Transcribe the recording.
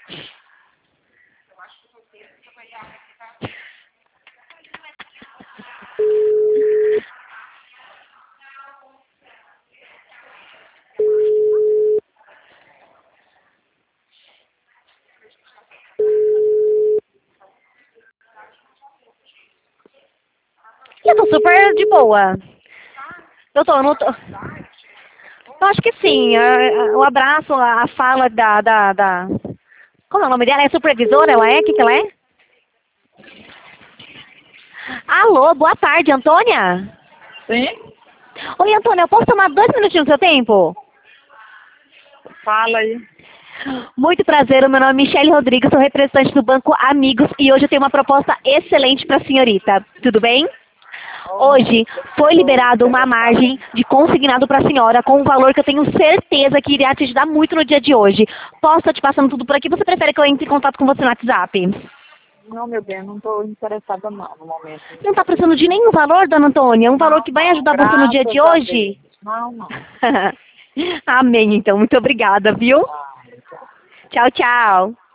Eu tô super de boa. Eu não tô... Eu acho que sim. O abraço, a fala da... Como é o nome dela? É supervisora? Ela é? O que que ela é? Alô, boa tarde, Antônia? Sim? Oi, Antônia, eu posso tomar 2 minutinhos do seu tempo? Fala aí. Muito prazer, o meu nome é Michele Rodrigues, sou representante do Banco Amigos e hoje eu tenho uma proposta excelente para a senhorita. Tudo bem? Hoje foi liberado uma margem de consignado para a senhora com um valor que eu tenho certeza que iria te ajudar muito no dia de hoje. Posso estar te passando tudo por aqui? Você prefere que eu entre em contato com você no WhatsApp? Não, meu bem, não estou interessada não, no momento. Não está precisando de nenhum valor, dona Antônia? Um valor Não, que vai não, ajudar você no dia de graças a Deus. hoje? Não, não. Amém, então. Muito obrigada, viu? Ah, Tchau, tchau.